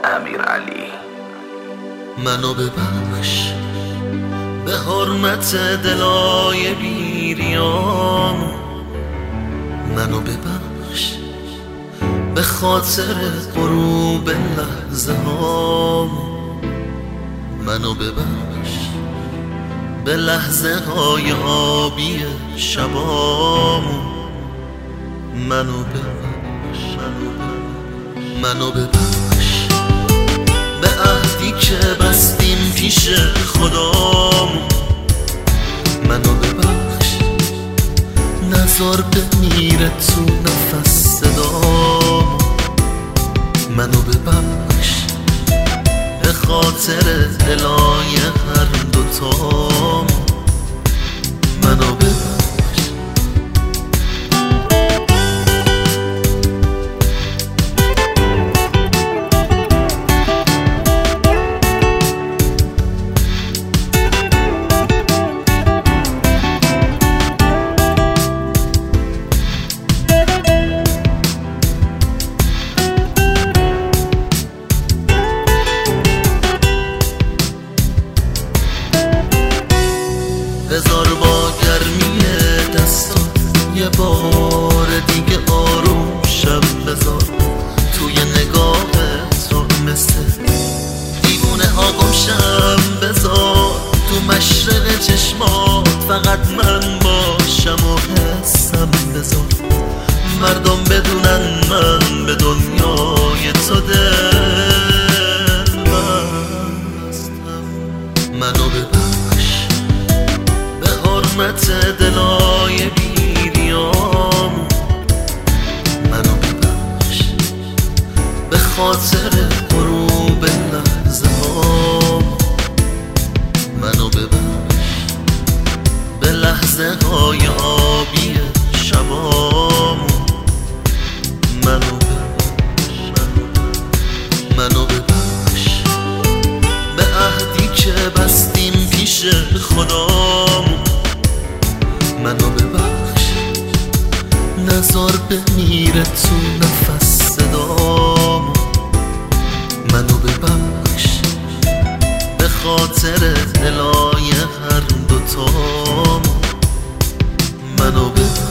امیرعلی. منو ببخش به حرمت دلای بیریام، منو ببخش به خاطر غروب لحظه هام، منو ببخش به لحظه های آبی شبام، منو ببخش، منو ببخش به عهدی که بستیم پیش خدام، منو ببخش نذار بمیره تو نفس صدام، منو ببخش به خاطر دلای هر دوتام، منو ببخش. بذار با گرمی دستات یه بار دیگه آروم شم، بذار توی نگاهت رو مثل دیوونه ها گمشم، بذار تو مشرق چشمات فقط من باشم و حسم، بذار مردم بدونن من به دنیای تو دل بستم، منو ببخش حرمت دلای بیریام، منو ببخش به خاطر غروب لحظه هام، منو ببخش به لحظه های آبی شبام، منو ببخش، منو ببخش به عهدی که بستیم پیش خدام، منو ببخش نذار بمیره تو نفس صدام، منو ببخش به خاطر دلای هر دوتام، منو ببخش.